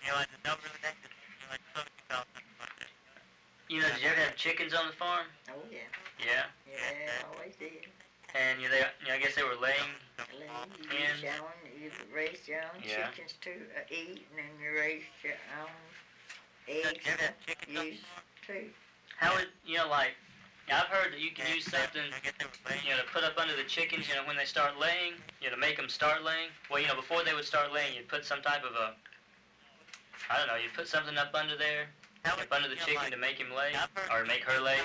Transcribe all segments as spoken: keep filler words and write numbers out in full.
You know, did you ever have chickens on the farm? Oh, yeah. Yeah? Yeah, always did. And you, they, you know, I guess they were laying? Laying, you Hens? use your own, you raise your own Yeah. chickens to uh, eat, and then you raise your own eggs to use too. How would, you know, like, I've heard that you can use something, you know, to put up under the chickens, you know, when they start laying, you know, to make them start laying. Well, you know, before they would start laying, you'd put some type of a, I don't know, you'd put something up under there, up under the chicken to make him lay, or make her lay.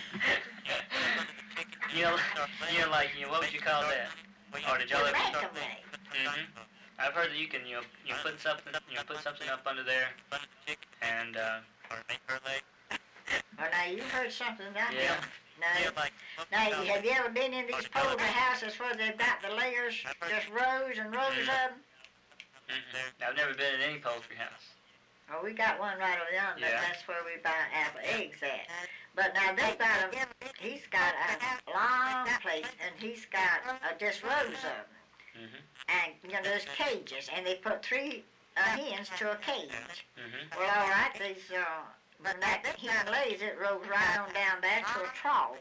you know, you know, like, you know, what would you call that? Or did y'all To ever? make 'em lay. Mm-hmm. I've heard that you can, you know, you know, put something, you know, put something up under there, and, uh, Oh, now you heard something that yeah. No. Now, have you ever been in these poultry houses where they've got the layers, just rows and rows of them? Mm-mm. I've never been in any poultry house. Oh, we got one right over yonder. Yeah. That's where we buy apple eggs at. But now they've got a, he's got a long plate, and he's got uh, just rows of them. Mm-hmm. And, you know, there's cages, and they put three uh, hens to a cage. Mm-hmm. Well, all right, these, uh, when that hen lays, it rolls right on down there to a trough.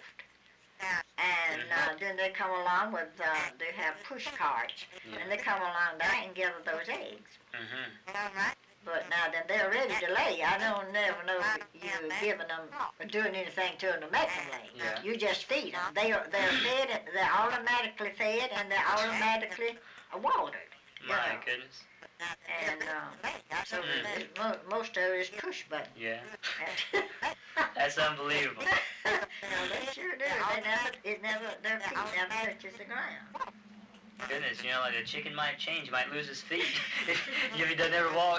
And uh, then they come along with, uh, they have push carts, Yeah. and they come along there and give them those eggs. Mm-hmm. But now that they're ready to lay, I don't never know you giving them, or doing anything to them to make them lay. Yeah. You just feed them. They are, they're fed, they're automatically fed, and they're automatically watered. you My know. goodness. And uh, so Mm. it's, mo- most of it is push button. Yeah. That's unbelievable. No, they sure do. They never, it never, their feet never touches the ground. Goodness, you know, like a chicken might change, might lose his feet if he doesn't ever walk.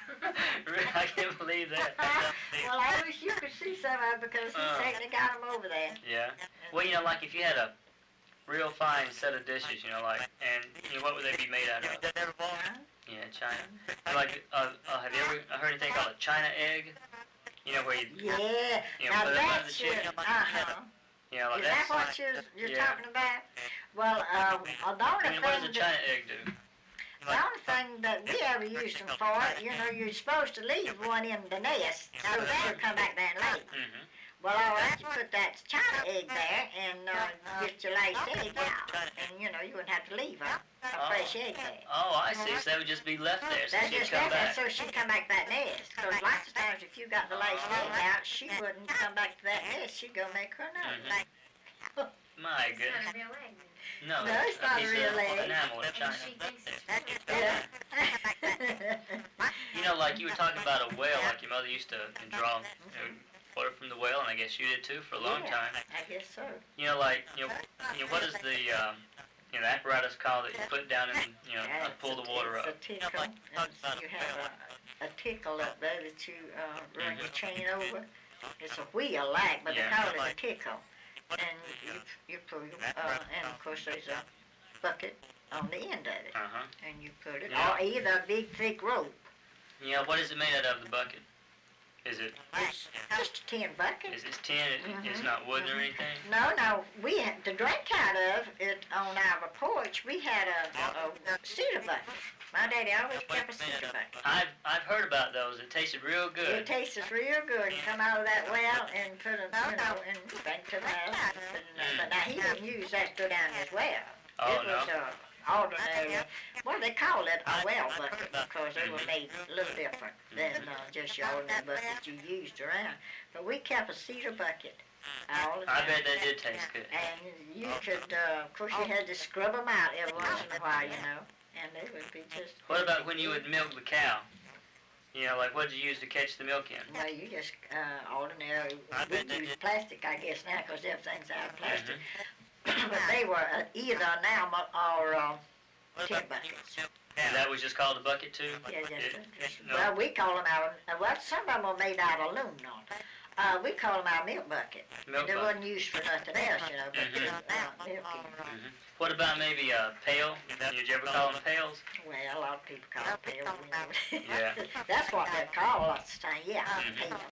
I can't believe that. Well, I wish you could see some of it because he Uh. certainly got them over there. Yeah. Well, you know, like if you had a real fine set of dishes, you know, like, and you know, what would they be made out of? Huh? Yeah, China. Like, uh, uh, have you ever heard anything called a China egg? You know, where you, Yeah. you know, Now put it under the that's chicken. your, uh-huh. You know, like Is that that's. what you're, you're Yeah. talking about? Well, uh, uh, the I only mean, what does thing a that, China egg do? the only thing that we ever used them for, you know, you're supposed to leave one in the nest so that you'll come back there and lay. Mm-hmm. Well, all right, you put that China egg there and uh, get your last egg out. And, you know, you wouldn't have to leave a, a fresh egg there. Oh, I see. So that would just be left there, so That's she'd just come back. that, so she'd come back to that nest. Because lots of times if you got the last egg out, she wouldn't come back to that nest. She'd go make her another. Mhm. My It's goodness. not a real egg. No, No, it's not a piece real of egg. enamel in China. She thinks it's Yeah. You know, like you were talking about a whale, like your mother used to draw you know, water from the whale, and I guess you did too for a long Yeah, time. I guess so. You know, like you know, you know, what is the um, you know the apparatus called that you put down and you know Yeah, pull the water it's up? a tickle. And you have a, a tickle up there that you uh, run your chain over. It's a wheel like, but Yeah. they call it a tickle. And you, you pull, uh, and of course there's a bucket on the end of it. Uh huh. And you put it, Yeah. or either a big thick rope. You know, what is it made out of? The bucket? Is it It's just a tin bucket. is it tin? It, It's Mhm. not wooden or anything? No, no, we had to drink out of it on our porch. We had a, a, a cedar bucket. My daddy always kept a cedar bucket. I've I've heard about those. It tasted real It good. tastes real good. You come out of that well and put it, you know, and drink to that. But now he didn't use that to go down his well. Oh It no. was a ordinary, what do they call it, a well bucket, because they were made a little different than uh, just your ordinary bucket you used around. But we kept a cedar bucket all the I time. bet that did taste good. And you could, uh, of course, you had to scrub them out every once in a while, you know, and they would be just. What about when you would milk the cow? You know, like what did you use to catch the milk in? Well, you just uh, ordinary. We use plastic, I guess now, because everything's out of plastic. But they were uh, either enamel or uh, tin buckets. And that was just called a bucket too? Yeah, yes, It- sir. it- no. Well, we call them our. uh, Well, some of them were made out of aluminum. Uh, we call them our milk bucket. Milk They bucket. wasn't used for nothing else, you know, but Mhm. just uh, milking. Mhm. What about maybe a pail? Did you ever call them pails? Well, a lot of people call them pails. You know. Yeah. That's what they're called lots of times. Yeah, Mhm. pails.